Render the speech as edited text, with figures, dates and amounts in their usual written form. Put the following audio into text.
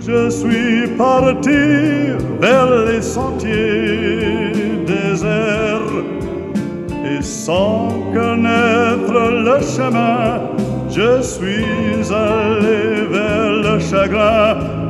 Je suis parti vers les sentiers déserts et sans connaître le chemin, je suis allé vers le chagrin.